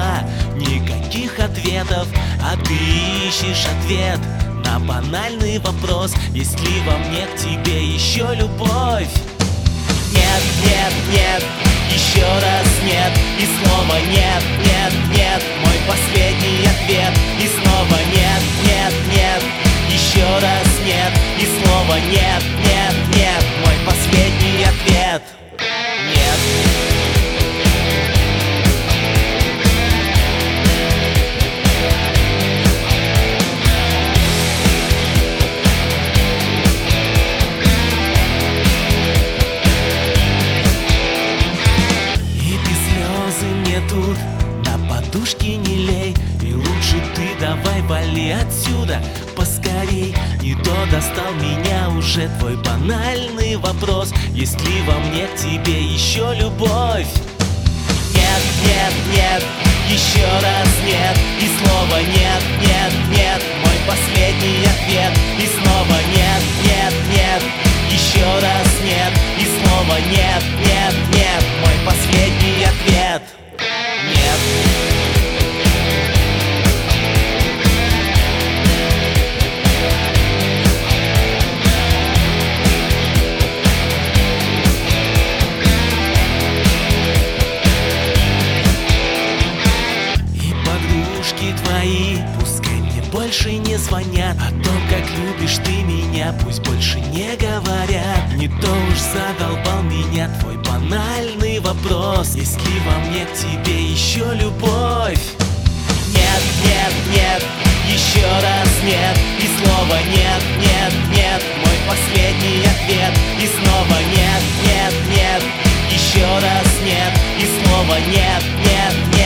слова, никаких ответов, а ты ищешь ответ на банальный вопрос: есть ли во мне к тебе еще любовь? Нет, нет, нет, еще раз нет, и снова нет, нет, нет, мой последний ответ. И снова нет, нет, нет, еще раз нет, и снова нет, нет, нет, мой последний ответ. Нет. Тут на подушке не лей, и лучше ты давай вали отсюда поскорей. Не то достал меня уже твой банальный вопрос: есть ли во мне к тебе еще любовь? Нет, нет, нет, еще раз нет, и снова нет, нет, нет, мой последний ответ. И снова нет, нет, нет, еще раз нет, и снова нет, нет, нет, мой последний ответ. Нет. И подружки твои пускай мне больше не звонят о том, как любишь ты меня, пусть больше не говорят. Не то уж задолбал меня твой банальный вопрос: есть ли во мне к тебе еще любовь? Нет, нет, нет, еще раз нет, и снова нет, нет, нет, мой последний ответ. И снова нет, нет, нет, еще раз нет, и снова нет, нет, нет.